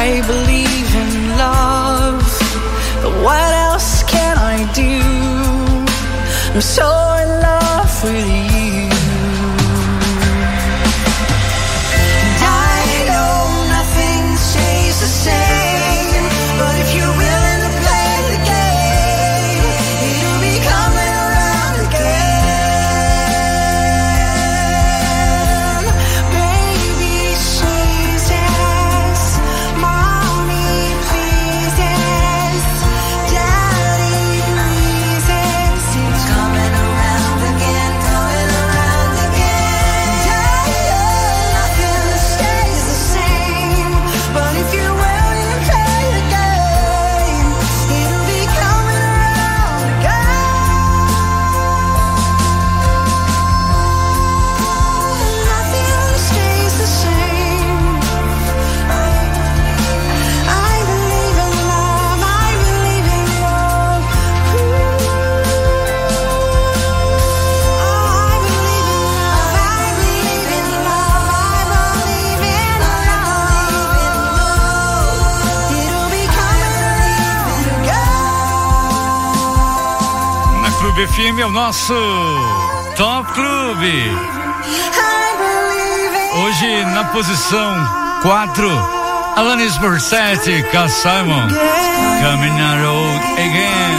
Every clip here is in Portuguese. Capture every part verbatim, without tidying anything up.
I believe in love, but what else can I do? I'm so in love with you. And I know nothing stays the same, but if you're willing to play the game, it'll be coming around again. Baby Jesus, mommy pleases, daddy pleases, it's coming around again, coming around again. And I know nothing stays the same, but if you're willing to play the game, it'll be coming around again. Nothing stays the same. I, I believe in love, I believe in love. Ooh. I believe in love, I believe in love, I believe in love. It'll be coming around again. Na Clube F M é o nosso Top Clube. I believe in Hoje na posição quatro, Alanis Morissette, Carl Simon, Coming Around Again.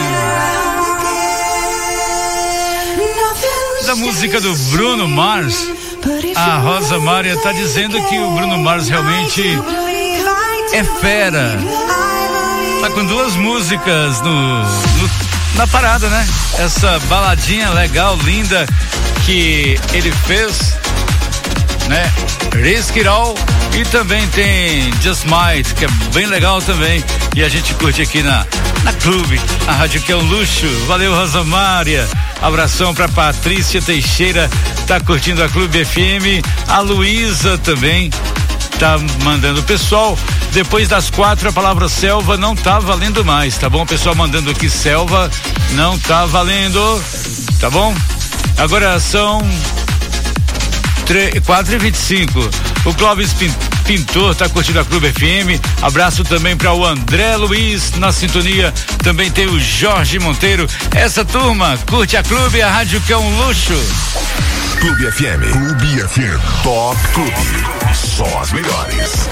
Da música do Bruno Mars, a Rosa Maria tá dizendo que o Bruno Mars realmente é fera. Tá com duas músicas no, no- na parada, né? Essa baladinha legal, linda que ele fez, né? Risk It All, e também tem Just Might, que é bem legal também, e a gente curte aqui na, na Clube, a rádio que é um luxo. Valeu, Rosa Maria. Abração pra Patrícia Teixeira, tá curtindo a Clube F M. A Luísa também tá mandando. Pessoal, depois das quatro a palavra selva não tá valendo mais, tá bom? O pessoal mandando aqui selva não tá valendo, tá bom? Agora são quatro e vinte e cinco. O Clóvis Pin- Pintor tá curtindo a Clube F M. Abraço também para o André Luiz na sintonia. Também tem o Jorge Monteiro. Essa turma curte a Clube, a rádio que é um luxo. Clube F M. Clube F M. Top Clube. Só as melhores.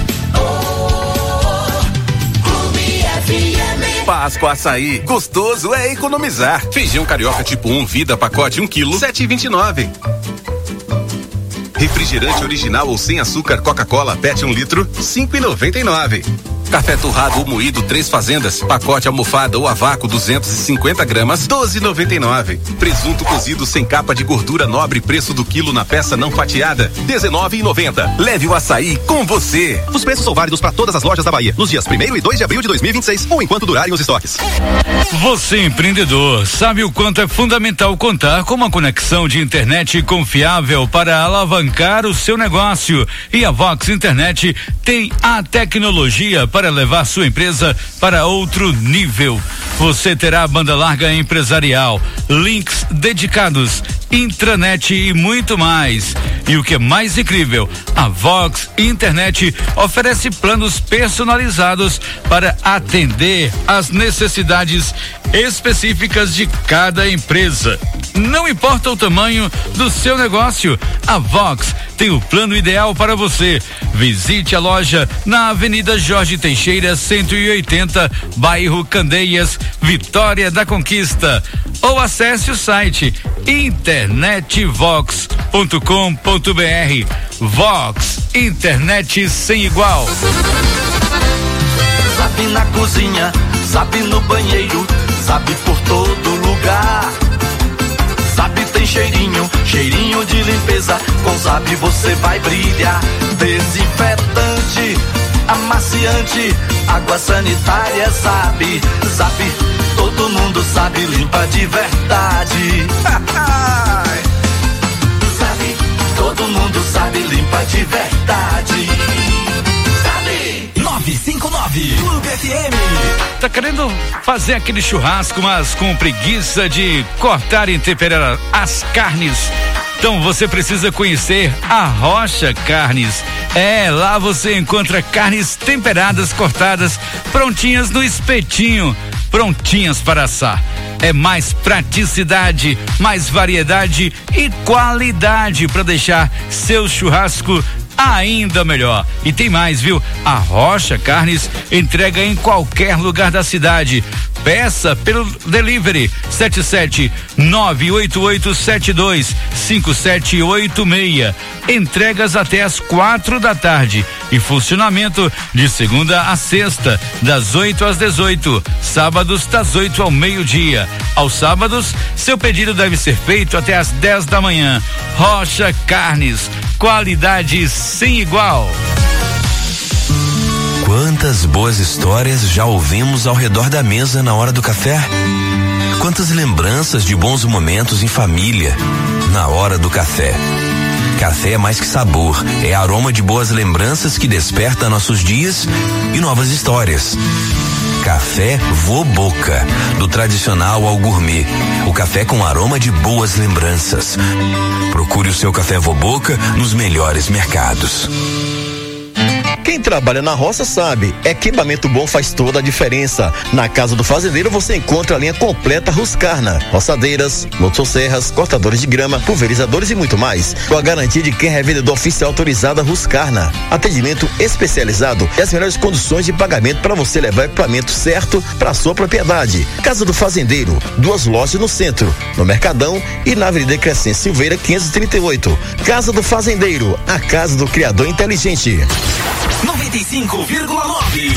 Páscoa Açaí. Gostoso é economizar. Feijão carioca tipo um, vida, pacote um quilo, sete e vinte e nove. Refrigerante original ou sem açúcar Coca-Cola Pet um litro, cinco e noventa e nove. Café torrado ou moído três fazendas, pacote almofada ou a vácuo duzentos e cinquenta gramas, doze e noventa e nove. Presunto cozido sem capa de gordura nobre, preço do quilo na peça não fatiada, dezenove e noventa. Leve o açaí com você. Os preços são válidos para todas as lojas da Bahia, nos dias primeiro e dois de abril de dois mil e vinte e seis, ou enquanto durarem os estoques. Você, empreendedor, sabe o quanto é fundamental contar com uma conexão de internet confiável para alavancar o seu negócio. E a Vox Internet tem a tecnologia para levar sua empresa para outro nível. Você terá banda larga empresarial, links dedicados, intranet e muito mais. E o que é mais incrível, a Vox Internet oferece planos personalizados para atender às necessidades específicas de cada empresa. Não importa o tamanho do seu negócio, a Vox tem o plano ideal para você. Visite a loja na Avenida Jorge Teixeira, cento e oitenta, bairro Candeias, Vitória da Conquista. Ou acesse o site internetvox ponto com ponto br. Vox, internet sem igual. Zap na cozinha, zap no banheiro, zap por todo lugar. Zap tem cheirinho, cheirinho de limpeza. Com Zap você vai brilhar. Desinfetante, amaciante, água sanitária, Zap. Zap, todo mundo sabe, limpa de verdade. Zap, todo mundo sabe, limpa de verdade. nove cinco nove Clube F M. Tá querendo fazer aquele churrasco, mas com preguiça de cortar e temperar as carnes? Então você precisa conhecer a Rocha Carnes. É, lá você encontra carnes temperadas, cortadas, prontinhas no espetinho, prontinhas para assar. É mais praticidade, mais variedade e qualidade para deixar seu churrasco ainda melhor. E tem mais, viu? A Rocha Carnes entrega em qualquer lugar da cidade. Peça pelo delivery sete sete nove oito oito sete dois cinco sete oito seis. Entregas até às quatro da tarde e funcionamento de segunda a sexta, das oito às dezoito, sábados das oito ao meio-dia. Aos sábados, seu pedido deve ser feito até às dez da manhã. Rocha Carnes, qualidade sem igual. Quantas boas histórias já ouvimos ao redor da mesa na hora do café? Quantas lembranças de bons momentos em família na hora do café? Café é mais que sabor, é aroma de boas lembranças que desperta nossos dias e novas histórias. Café Vô Boca, do tradicional ao gourmet. O café com aroma de boas lembranças. Procure o seu Café Vô Boca nos melhores mercados. Quem trabalha na roça sabe, equipamento bom faz toda a diferença. Na Casa do Fazendeiro você encontra a linha completa Husqvarna, roçadeiras, motosserras, cortadores de grama, pulverizadores e muito mais, com a garantia de quem é revendedor oficial autorizado Husqvarna. Atendimento especializado e as melhores condições de pagamento para você levar o equipamento certo para sua propriedade. Casa do Fazendeiro, duas lojas no centro, no Mercadão e na Avenida Crescente Silveira quinhentos e trinta e oito. Casa do Fazendeiro, a casa do criador inteligente. noventa e cinco vírgula nove.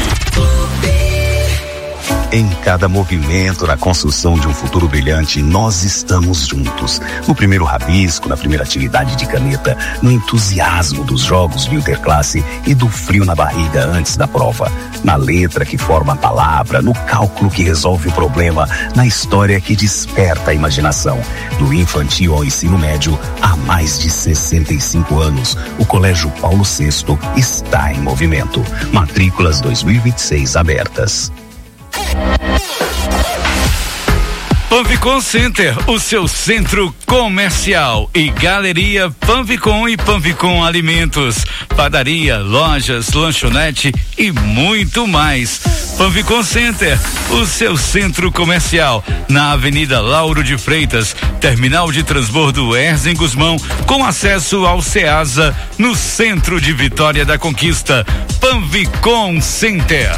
Em cada movimento na construção de um futuro brilhante, nós estamos juntos. No primeiro rabisco, na primeira atividade de caneta, no entusiasmo dos jogos de interclasse e do frio na barriga antes da prova. Na letra que forma a palavra, no cálculo que resolve o problema, na história que desperta a imaginação. Do infantil ao ensino médio, há mais de sessenta e cinco anos, o Colégio Paulo sexto está em movimento. Matrículas dois mil e vinte e seis abertas. Panvicom Center, o seu centro comercial e galeria Panvicom e Panvicom Alimentos, padaria, lojas, lanchonete e muito mais. Panvicom Center, o seu centro comercial na Avenida Lauro de Freitas, terminal de transbordo Erzem Gusmão, com acesso ao Ceasa, no centro de Vitória da Conquista. Panvicom Center.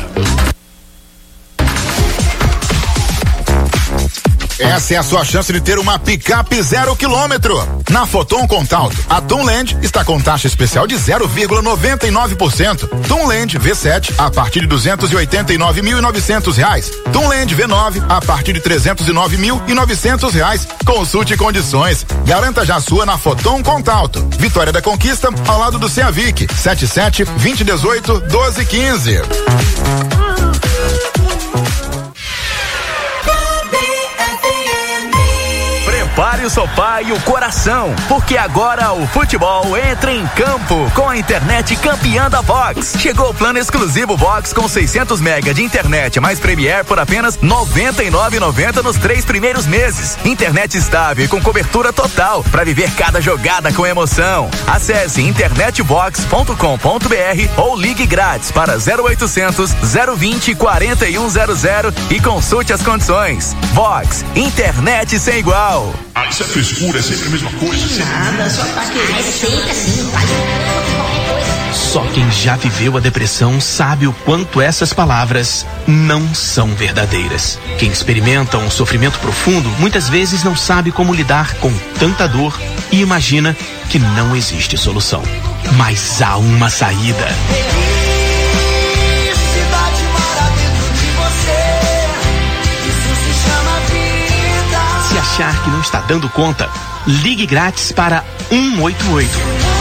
Essa é a sua chance de ter uma picape zero quilômetro. Na Foton Contalto, a Tunland está com taxa especial de zero vírgula noventa e nove por cento. Tunland V sete a partir de duzentos e oitenta e nove mil e novecentos reais. Tunland V nove a partir de trezentos e nove mil e novecentos reais. Consulte condições. Garanta já a sua na Foton Contalto. Vitória da Conquista, ao lado do Ceavic. sete sete, vinte e dezoito, doze, quinze. Prepare o sofá e o coração, porque agora o futebol entra em campo com a internet campeã da Vox. Chegou o plano exclusivo Vox com seiscentos mega de internet mais Premiere por apenas noventa e nove reais e noventa centavos nos três primeiros meses. Internet estável e com cobertura total para viver cada jogada com emoção. Acesse internet vox ponto com ponto br ou ligue grátis para zero oitocentos, zero vinte, quarenta e um zero zero e consulte as condições. Vox, internet sem igual. Ah, isso é frescura, é sempre a mesma coisa. Sempre... Nada, só tá querendo. É sempre assim, faz qualquer coisa. Só quem já viveu a depressão sabe o quanto essas palavras não são verdadeiras. Quem experimenta um sofrimento profundo muitas vezes não sabe como lidar com tanta dor e imagina que não existe solução. Mas há uma saída. Se achar que não está dando conta, ligue grátis para um oito oito.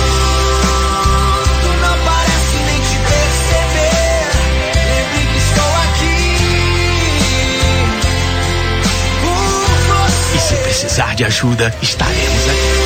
E se precisar de ajuda, estaremos aqui.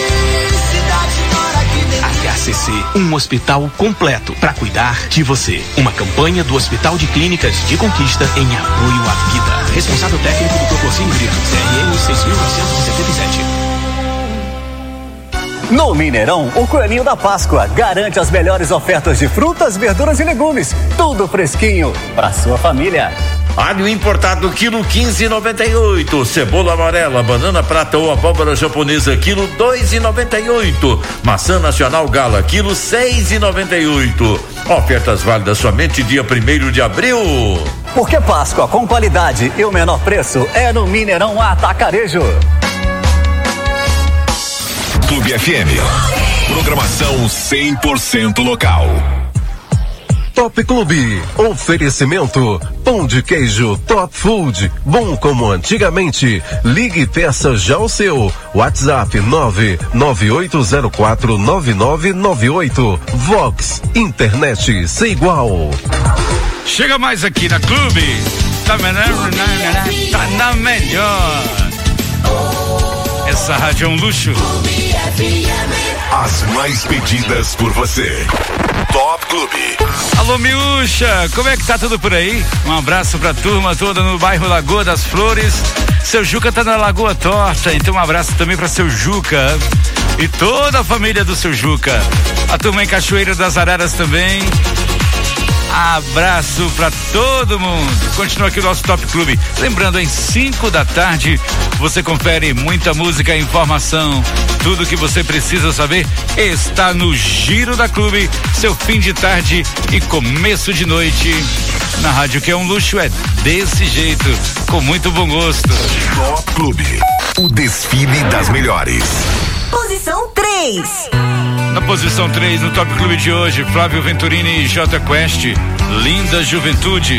H C C, um hospital completo para cuidar de você. Uma campanha do Hospital de Clínicas de Conquista em apoio à vida. Responsável técnico do Proporcinho Grito, C R M seis mil novecentos e setenta e sete. No Mineirão, o Coelhinho da Páscoa garante as melhores ofertas de frutas, verduras e legumes. Tudo fresquinho para sua família. Alho importado, quilo quinze e noventa e oito. Cebola amarela, banana prata ou abóbora japonesa, quilo dois e noventa e oito. Maçã nacional Gala, quilo seis e noventa e oito. Ofertas válidas somente dia primeiro de abril. Porque Páscoa com qualidade e o menor preço é no Mineirão Atacarejo. Clube F M. Programação cem por cento local. Top Clube. Oferecimento. Pão de queijo Top Food. Bom como antigamente. Ligue e peça já o seu. WhatsApp nove nove oito zero quatro nove nove nove oito. Vox. Internet sem igual. Chega mais aqui na Clube. Tá melhor. Tá na melhor. Essa rádio é um luxo. As mais pedidas por você. Top Clube. Alô, Miúcha, como é que tá tudo por aí? Um abraço pra turma toda no bairro Lagoa das Flores. Seu Juca tá na Lagoa Torta, então um abraço também pra seu Juca e toda a família do seu Juca. A turma em Cachoeira das Araras também. Abraço pra todo mundo. Continua aqui o nosso Top Clube. Lembrando, em cinco da tarde você confere muita música e informação. Tudo que você precisa saber está no Giro da Clube. Seu fim de tarde e começo de noite na rádio, que é um luxo, é desse jeito, com muito bom gosto. Top Clube. O desfile das melhores. Posição três. Na posição três, no Top Clube de hoje, Flávio Venturini e J Quest, Linda Juventude.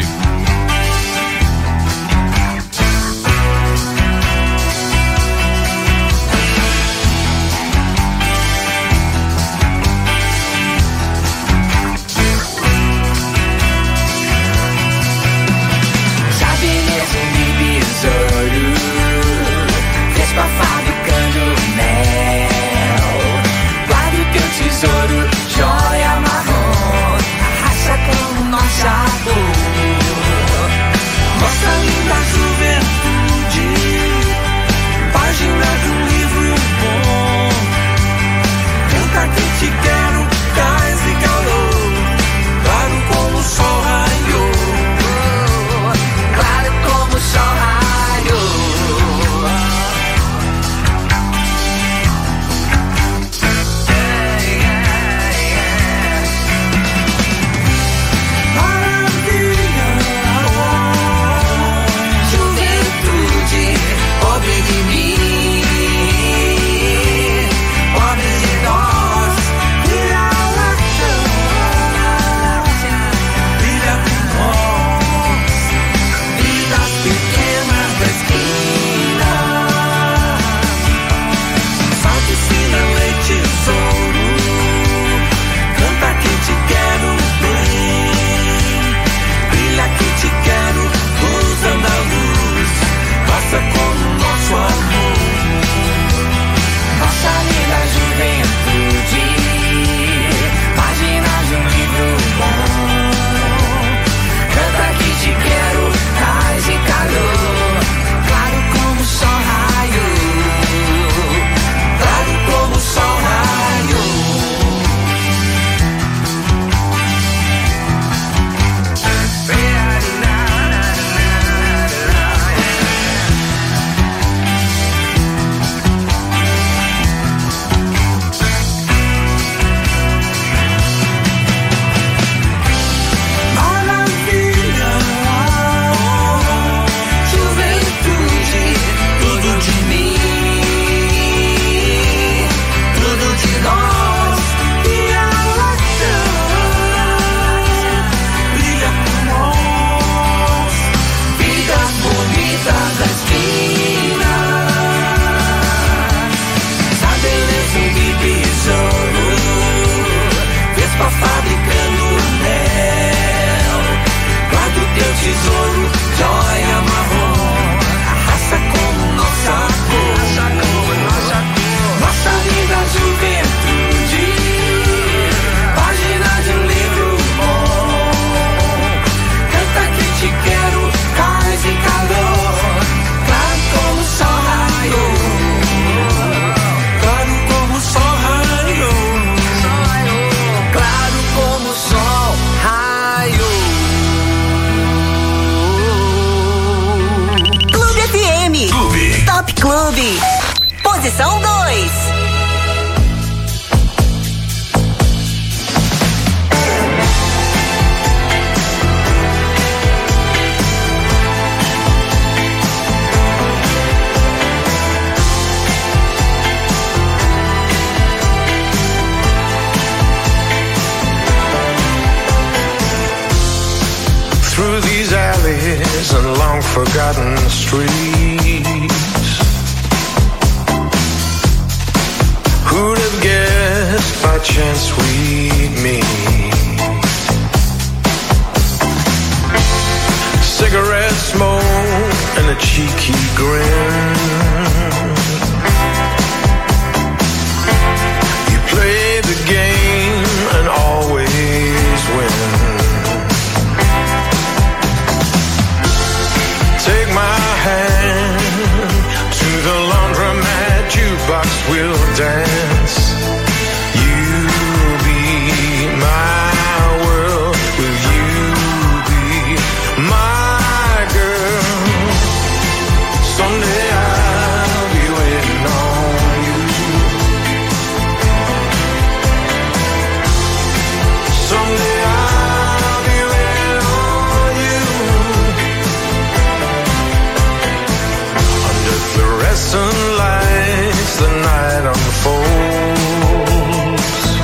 Tesouro, joia marrom, arrasta como um machado. Nossa linda juventude, página de um livro bom. Canta que te quero, paz e calor, claro como o sol raiou, claro como o sol raiou. Claro como o sol raiou. Top Clube. Posição dois. Through these alleys and long forgotten streets, who'd have guessed by chance we'd meet? Cigarette smoke and a cheeky grin. You play the game and always win. Take my hand to the laundromat, jukebox will dance. You'll be my world, will you be my girl? Someday I'll be waiting on you. Someday I'll be waiting on you. Under fluorescent lights, the night unfolds.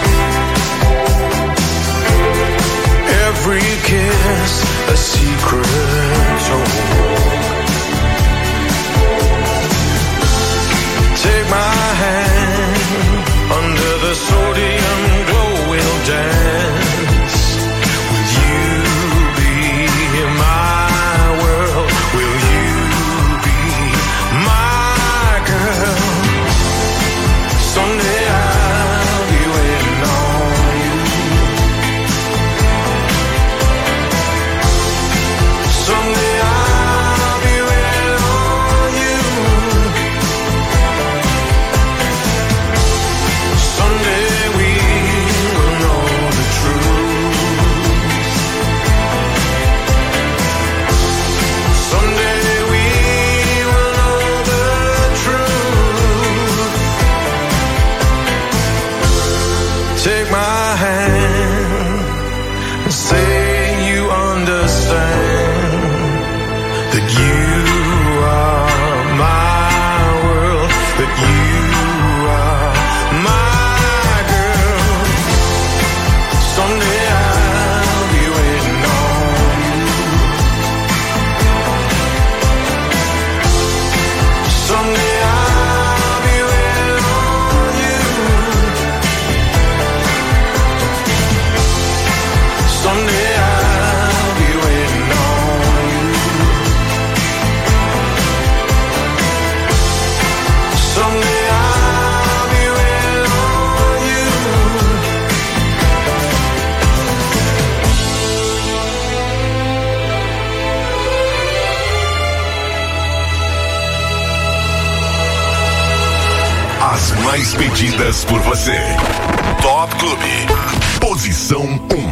Every kiss a secret told. Take my hand, under the sodium glow we'll dance. Will you be my world? Will you be my girl? Someday I'll be waiting on you. Someday I'll be waiting on you. Someday we will know the truth. Someday we will know the truth. Take my hand and say you understand that you are my world, that you are my girl. Someday I'll be waiting on you. Someday I'll be waiting on you. Someday I'll be waiting on you. Someday I'll be waiting on you. As mais pedidas por você. Top Clube. Posição um.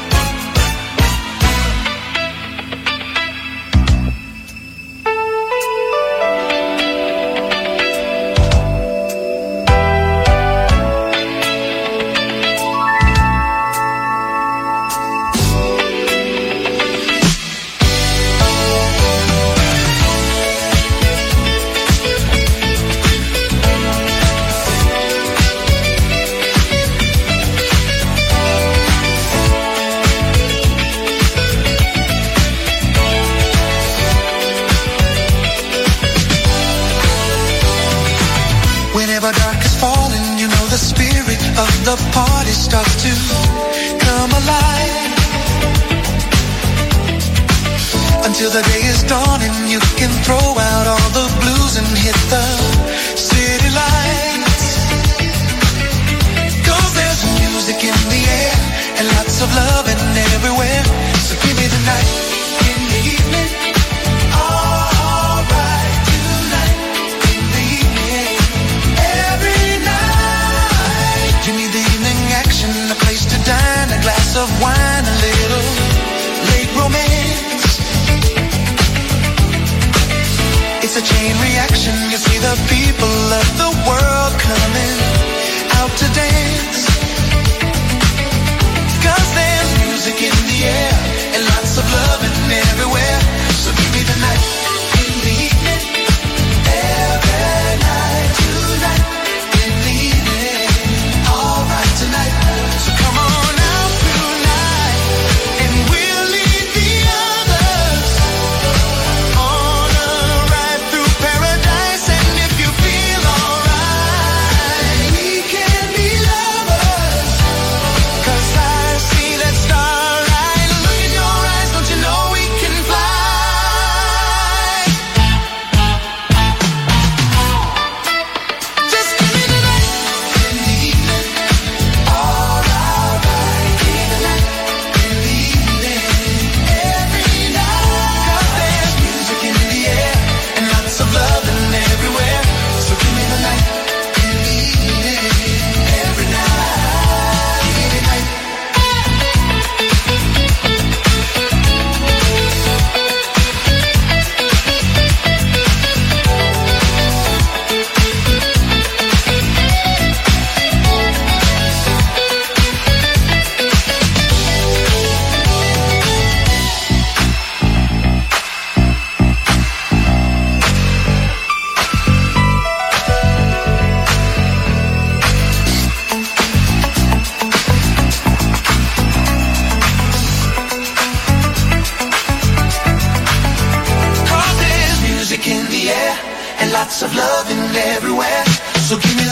Whenever dark is falling, you know the spirit of the party starts to come alive. Until the day is dawning, you can throw out all the blues and hit the city lights. 'Cause there's music in the air and lots of loving everywhere. So give me the night, in the evening. Alright, tonight, in the evening. Every night. You need the evening action, a place to dine, a glass of wine, a little late romance. It's a chain reaction, you see the people of the world coming out to dance. 'Cause there's music in the air and lots of loving everywhere. So give me the night, in the evening, every night, tonight, in the evening, all right tonight. So come on out tonight and we'll lead the others on a ride through paradise. And if you feel alright, we can be lovers. 'Cause I see that starlight, look in your eyes, don't you know we can fly? Just give me the night, in the evening, all right, give me the night, in the evening, every night. 'Cause there's music in the air and lots of loving everywhere. So give me the night, in the evening, every night, give me the night. Cause there's music in the air and lots of loving everywhere. So give me